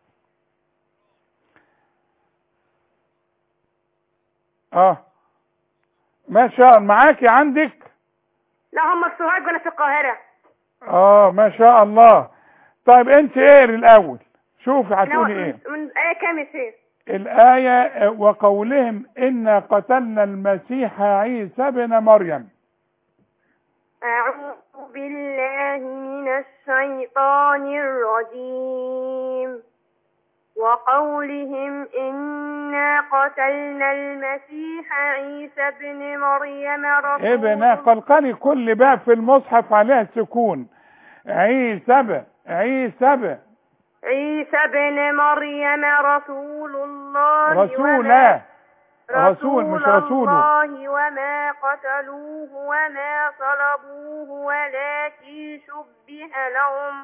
اه ما شاء الله. معاكي عندك؟ لا هم السوهاج وانا في القاهرة. اه ما شاء الله. طيب انت اقري الاول شوفي هتقولي ايه. من ايه كام يا شيخ؟ الآية وقولهم إنا قتلنا المسيح عيسى بن مريم. أعوذ بالله من الشيطان الرجيم. وقولهم إنا قتلنا المسيح عيسى بن مريم رسول ابن قلقلي كل باب في المصحف عليها سكون. عيسى ب عيسى ب عيسى بن مريم رسول الله رسولا رسول مش رسوله. الله وما قتلوه وما صلبوه ولكن شبه لهم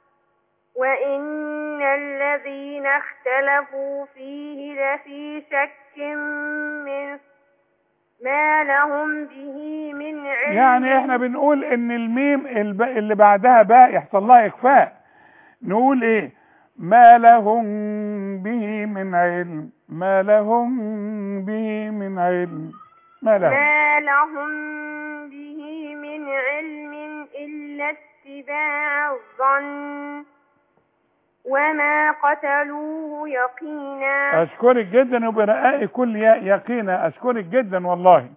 وإن الذين اختلفوا فيه لفي شك منه ما لهم به من علم. يعني احنا بنقول ان الميم اللي بعدها باء يحصل لها اخفاء، نقول ايه؟ ما لهم به من علم، ما لهم به من علم، ما لهم ما لهم به من علم إلا اتباع الظن وما قتلوه يقينا. اشكرك جدا وبرقائي كل يقينا، اشكرك جدا والله.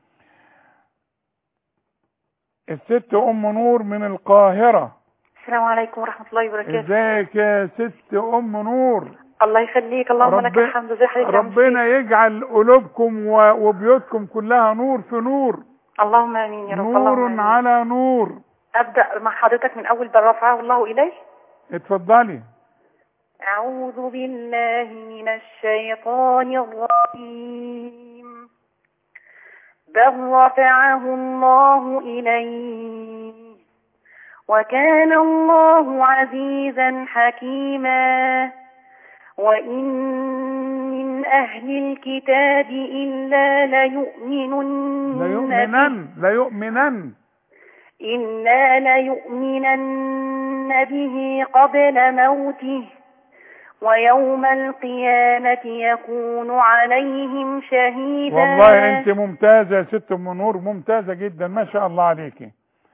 الست ام نور من القاهرة. السلام عليكم ورحمة الله وبركاته. ازيك يا ست ام نور؟ الله يخليك، اللهم لك الحمد. ازي حضرتك؟ ربنا يجعل قلوبكم وبيوتكم كلها نور في نور. اللهم امين يا رب. نور على نور. ابدأ مع حضرتك من اول بل رفعه الله اليه. اتفضلي. أعوذ بالله من الشيطان الرجيم. بل رفعه الله إليه وكان الله عزيزا حكيما. وإن من أهل الكتاب إلا ليؤمنن ليؤمنن ليؤمنن إلا ليؤمنن به قبل موته ويوم القيامة يكون عليهم شهيدا. والله انت ممتازة يا ست ام نور، ممتازة جدا، ما شاء الله عليكي.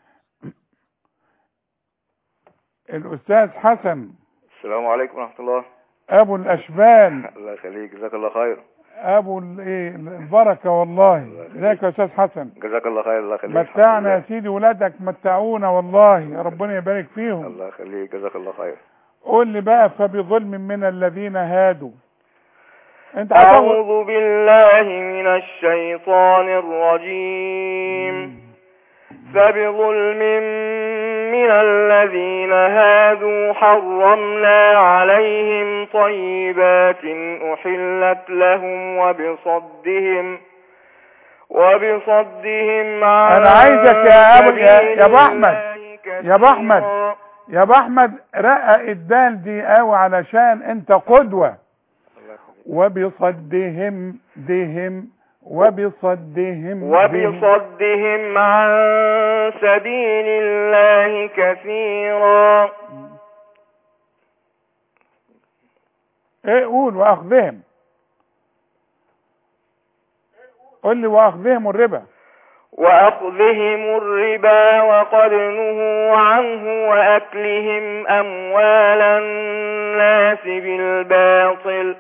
الاستاذ حسن. السلام عليكم ورحمة الله. ابو الاشبال. الله يخليك، جزاك الله خير. ابو الايه البركة والله. ازيك يا استاذ حسن؟ جزاك الله خير. الله يخليك. متعنا يا سيدي، ولادك متعونا والله، ربنا يبارك فيهم. الله يخليك، جزاك الله خير. قول لي بقى، فبظلم من الذين هادوا. انت أعوذ بالله من الشيطان الرجيم. فبظلم من الذين هادوا حرمنا عليهم طيبات أحلت لهم وبصدهم وبصدهم عن أنا عايزك يا أبو يا أبو أحمد يا أبو أحمد يا أبو أحمد رقق الدال دي قوي علشان أنت قدوة. وبصدهم دهم وبصدهم وبصدهم عن سبيل الله كثيرا. ايه قول؟ واخذهم. قل لي واخذهم الربا. واخذهم الربا وقد نهوا عنه واكلهم اموال الناس بالباطل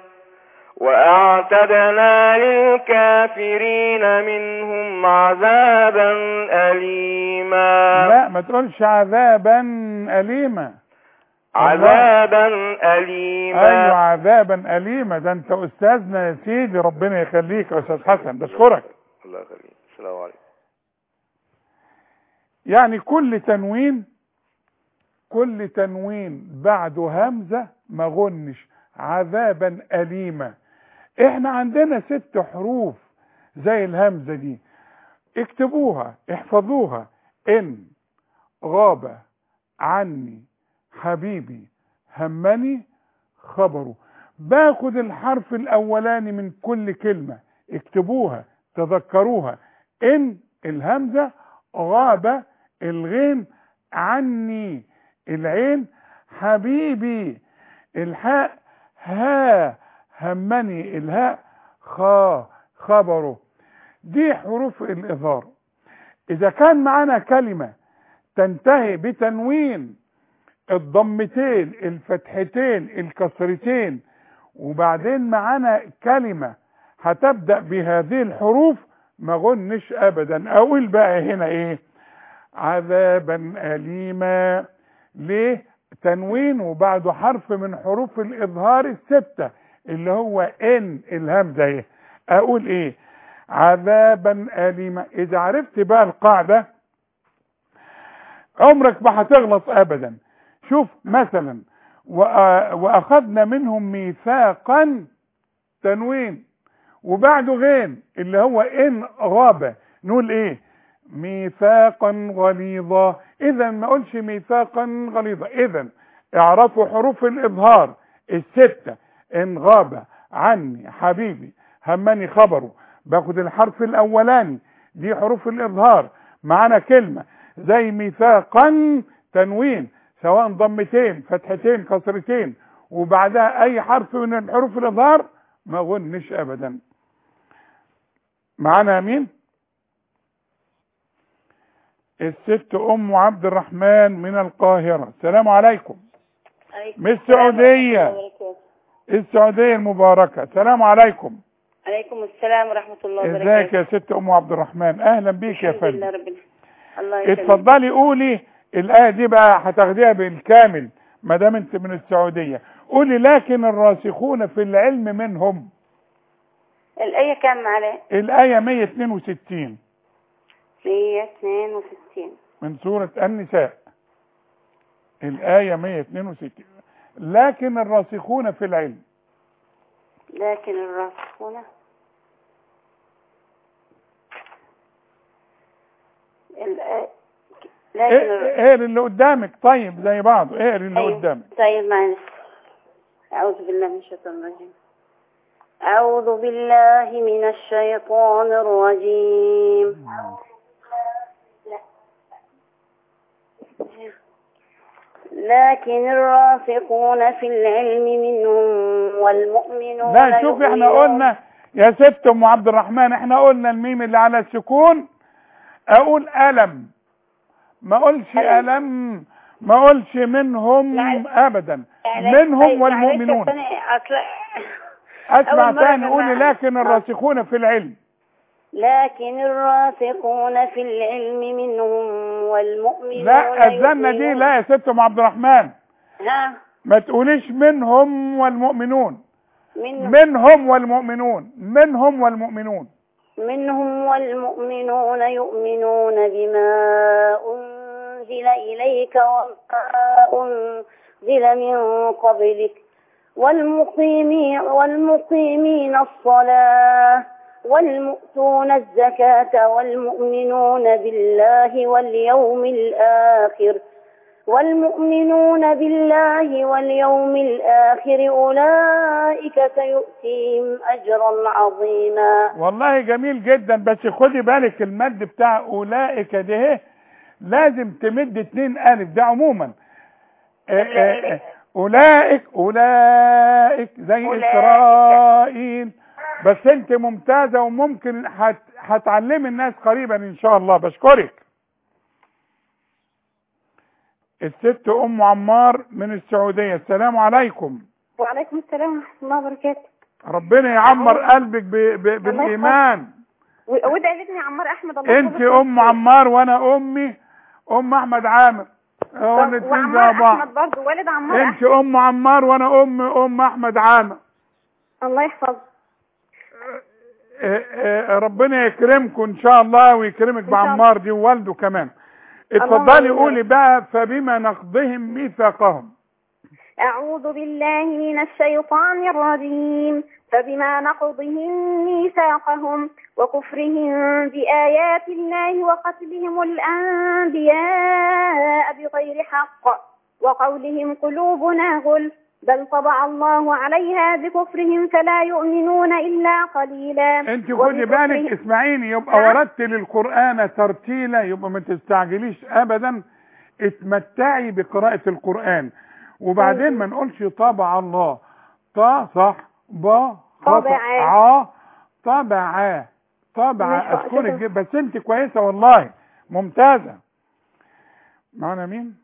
وأعتدنا للكافرين منهم عذابا أليما. لا ما تقولش عذابا أليما، عذابا أليما. أيوة عذابا أليما. ده أنت أستاذنا يا سيدي، ربنا يخليك يا أستاذ حسن، بشكرك. الله يخليك. السلام عليكم. يعني كل تنوين كل تنوين بعده همزة ما غنش عذابا أليما. احنا عندنا ست حروف زي الهمزة دي، اكتبوها احفظوها. ان غاب عني حبيبي همني خبره. باخد الحرف الاولاني من كل كلمة، اكتبوها تذكروها. ان الهمزة، غاب الغين، عني العين، حبيبي الحاء، ها همني الهاء، خا خبره. دي حروف الإظهار. إذا كان معنا كلمة تنتهي بتنوين الضمتين الفتحتين الكسرتين وبعدين معنا كلمة هتبدأ بهذه الحروف ما غنش أبدا. أقول بقى هنا إيه؟ عذابا أليما. ليه؟ تنوين وبعده حرف من حروف الإظهار الستة اللي هو ان الهمزة ايه. اقول ايه؟ عذابا أليما. اذا عرفت بقى القاعدة عمرك ما هتغلط ابدا. شوف مثلا واخذنا منهم ميثاقا تنوين وبعده غين اللي هو إن غاب نقول إيه؟ ميثاقا غليظا. إذا ما أقولش ميثاقا غليظا. إذا اعرفوا حروف الإظهار الستة. إن غاب عني حبيبي همني خبره، باخد الحرف الأولاني، دي حروف الإظهار. معانا كلمة زي ميثاقا تنوين، سواء ضمتين فتحتين كسرتين وبعدها أي حرف من الحروف الإظهار ما غنش أبدا. معانا مين؟ الست أم عبد الرحمن من القاهرة. السلام عليكم. من السعودية، السعودية المباركة. السلام عليكم. عليكم السلام ورحمة الله وبركاته. ازيك يا ست أم عبد الرحمن؟ أهلا بيك يا فندم. الحمد لله ربنا. الله يسلمك. اتفضلي قولي الآية دي بقى، هتاخديها بالكامل ما دام انت من السعودية. قولي لكن الراسخون في العلم منهم. الآية كام عليه؟ الآية مية واثنين وستين مية واثنين وستين من سورة النساء. الآية مية واثنين وستين. لكن الراسخون في العلم. لكن الراسخون الآية لكن ايه اللي قدامك؟ طيب زي بعض. ايه اللي أيوه. قدامك؟ طيب معلش. أعوذ بالله من الشيطان الرجيم. أعوذ بالله من الشيطان الرجيم. لكن الراسخون في العلم منهم والمؤمنون. لا شوف احنا قلنا يا ست ام عبد الرحمن، احنا قلنا الميم اللي على السكون اقول ألم، ما اقولش ألم، ما اقولش منهم ابدا. منهم والمؤمنون. اسمع تاني قولي لكن الراسخون في العلم. لكن الراسخون في العلم منهم والمؤمنون. لا الزنة دي لا يا ست ام عبد الرحمن. ها ما تقوليش منهم والمؤمنون. منهم, منهم والمؤمنون. منهم والمؤمنون. منهم والمؤمنون يؤمنون بما أنزل إليك وما أنزل من قبلك والمقيمين والمقيمين الصلاة والمؤتون الزكاة والمؤمنون بالله واليوم الآخر والمؤمنون بالله واليوم الآخر أولئك سيؤتيهم أجرا عظيما. والله جميل جدا، بس خدي بالك المد بتاع أولئك ده لازم تمد اتنين ألف، ده عموما. أولئك أولئك زي أولئك. إسرائيل. بس انت ممتازة وممكن هتعلمي الناس قريبا ان شاء الله. بشكرك. الست ام عمار من السعودية. السلام عليكم. وعليكم السلام ورحمة الله وبركاته. ربنا يعمر قلبك ب... ب... بالايمان. وادعي لابني عمار احمد. الله انت ام عمار وانا امي ام احمد عامر. وعمار احمد برضه والد عمار. انت ام عمار وانا ام ام احمد عامر. الله يحفظك. ربنا يكرمكم ان شاء الله ويكرمك بعمار دي ووالده كمان. اتفضلي قولي بقى فبما نقضهم ميثاقهم. أعوذ بالله من الشيطان الرجيم. فبما نقضهم ميثاقهم وكفرهم بآيات الله وقتلهم الأنبياء بغير حق وقولهم قلوبنا غلف بل طبع الله عليها بكفرهم فلا يؤمنون إلا قليلا. انت خدي بالك اسمعيني، يبقى ورتل القرآن ترتيلا، يبقى ما تستعجليش ابدا، اتمتعي بقراءة القرآن. وبعدين ما نقولش طبع الله. طا صح، با خطأ، ع طبع طبع. اشكرك جدا، بس انت كويسة والله ممتازة. معنا مين؟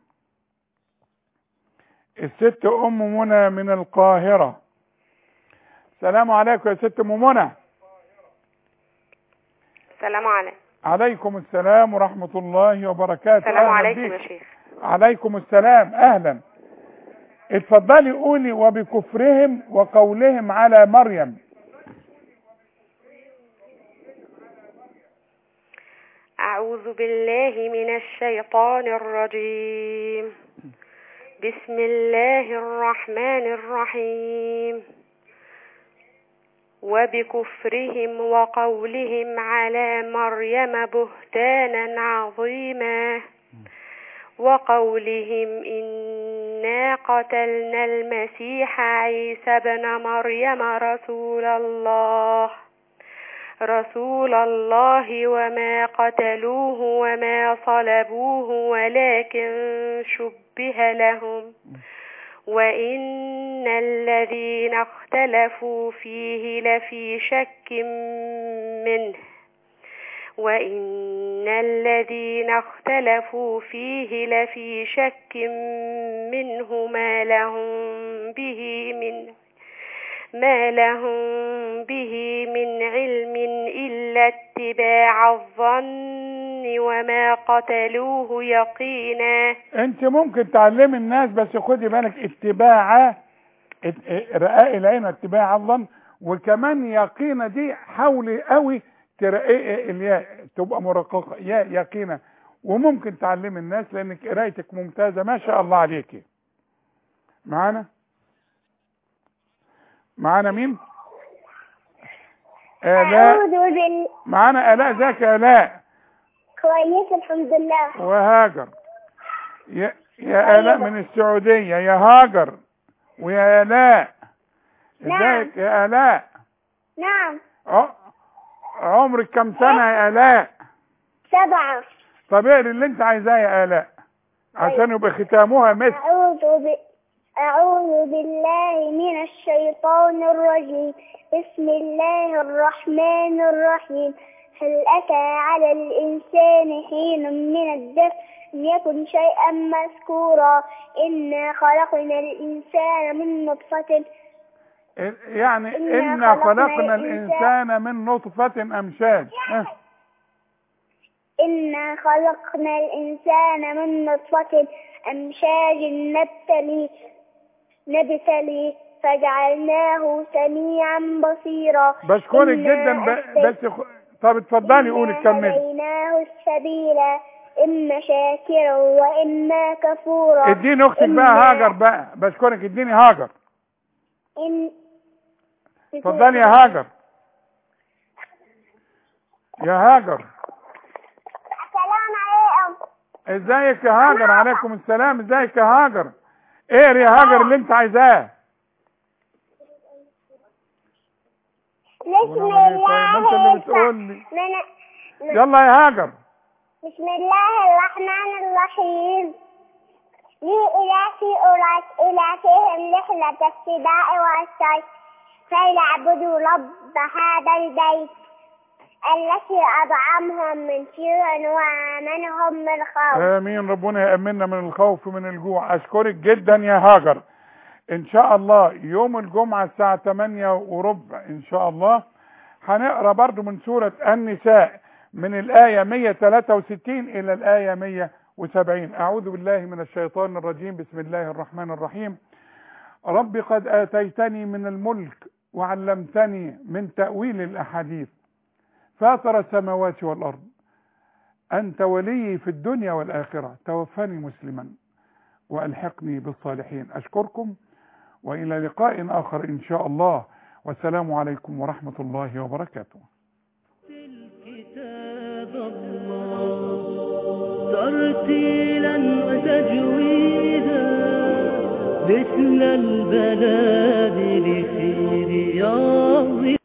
الست ام منى من القاهرة. السلام عليكم يا ست ام منى. السلام عليكم. عليكم السلام ورحمة الله وبركاته. السلام عليكم يا شيخ. عليكم السلام، اهلا. اتفضلي قولي وبكفرهم وقولهم على مريم. أعوذ بالله من الشيطان الرجيم. بسم الله الرحمن الرحيم. وبكفرهم وقولهم على مريم بهتانا عظيما وقولهم إنا قتلنا المسيح عيسى ابن مريم رسول الله رسول الله وما قتلوه وما صلبوه ولكن شبه لهم وإن الذين اختلفوا فيه لفي شك منه وإن الذين اختلفوا فيه لفي شك منه ما لهم به من ما لهم به من علم إلا اتباع الظن وما قتلوه يقينا. انت ممكن تعلمي الناس بس خدي بالك اتباع رقاق العين واتباع الظن، وكمان يقينا دي حاولي قوي ترقيق الياء تبقى مرققه يا يقينا، وممكن تعلمي الناس لانك قرايتك ممتازه ما شاء الله عليكي. معانا معانا مين؟ آلاء. معانا آلاء. ازيك يا آلاء؟ كويس الحمد لله. وهاجر. يا يا آلاء من السعودية يا هاجر ويا آلاء. ازيك يا آلاء؟ نعم. عمرك كم سنة يا آلاء؟ سبعة. طب اقري اللي انت عايزاه يا آلاء عشان يبقى ختامها مثل. أعوذ ب... أعوذ بالله من الشيطان الرجيم. بسم الله الرحمن الرحيم. هل أتى على الإنسان حين من الدهر لم يكن شيئا مذكورا إنا خلقنا الإنسان من نطفة يعني إنا, إنا خلقنا, خلقنا الإنسان من نطفة أمشاج. أه. إنا خلقنا الإنسان من نطفة أمشاج نبتليه نبتليه فجعلناه سميعا بصيرا. بشكرك جدا بس خ... طب اتفضلي قولي كملي. هديناه السبيل إما شاكرا وإما كفورا. اديني اختك بقى هاجر بقى. بشكرك اديني هاجر. إن اتفضلي يا هاجر. يا هاجر. السلام عليكم. ازيك يا هاجر؟ عليكم السلام. ازيك يا هاجر؟ ايه يا هاجر اللي انت عايزاه؟ بسم الله انت اللي بتقول لي. يلا يا هاجر. بسم الله الرحمن الرحيم. لي إلهي أولئك إلههم رحلة الشتاء والصيف فليعبدوا رب هذا البيت الذي أطعمهم من جوع وآمنهم من خوف. آمين. ربنا يأمننا من الخوف من الجوع. أشكرك جدا يا هاجر. إن شاء الله يوم الجمعة الساعة ثمانية وربع إن شاء الله هنقرأ برضو من سورة النساء من الآية مئة وثلاثة وستين إلى الآية مئة وسبعين. أعوذ بالله من الشيطان الرجيم. بسم الله الرحمن الرحيم. رب قد آتيتني من الملك وعلمتني من تأويل الأحاديث فاطر السماوات والأرض أنت ولي في الدنيا والآخرة توفني مسلما وألحقني بالصالحين. أشكركم وإلى لقاء آخر إن شاء الله والسلام عليكم ورحمة الله وبركاته. كتاب الله ترتيلا وتجويدا مثل البلاد في رياض